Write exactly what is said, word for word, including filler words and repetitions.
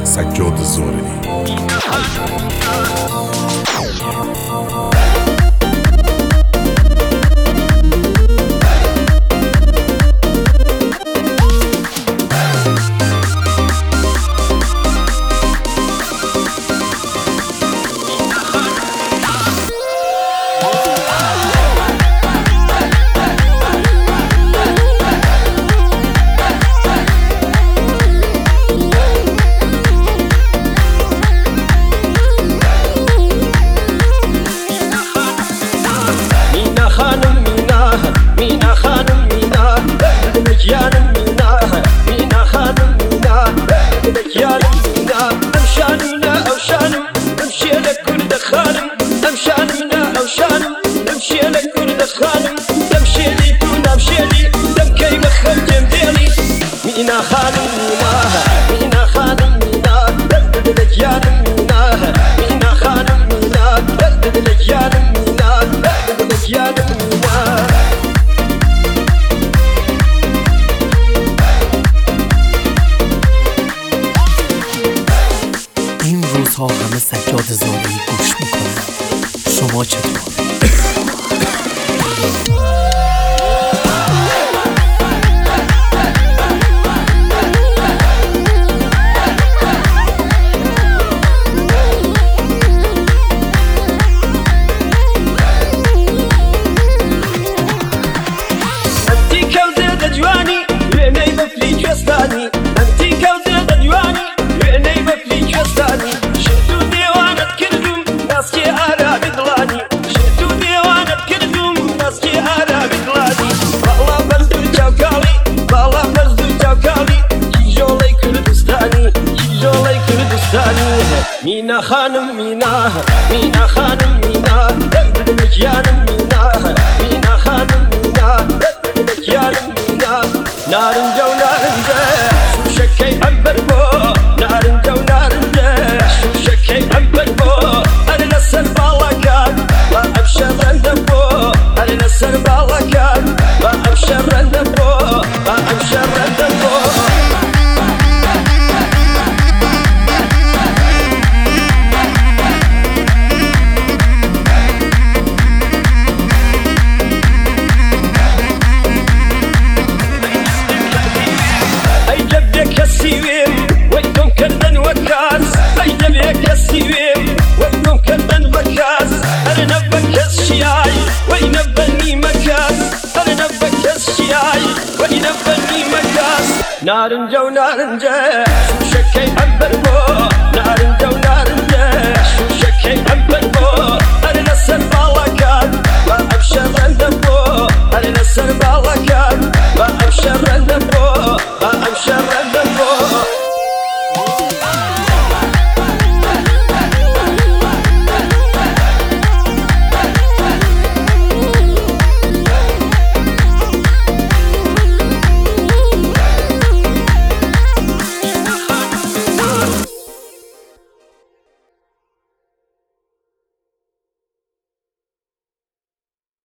سجاد زارعی. این روزها همه سجاد زارعی گوش میکنن. شما چطور؟ مینا خانم مینا مینا خانم مینا دل جانم مینا مینا خانم مینا دل جانم مینا نارنجا و نارنجا شوشکی عنبر بو نارنجا و نارنجا شوشکی عنبر بو انا نسر بالاکان ما ابشر رندبو انا نسر بالاکان ما ابشر رندبو ما ابشر رندبو نارنجا و نارنجا شوشکی عنبر بو نارنجا و نارنجا شوشکی عنبر بو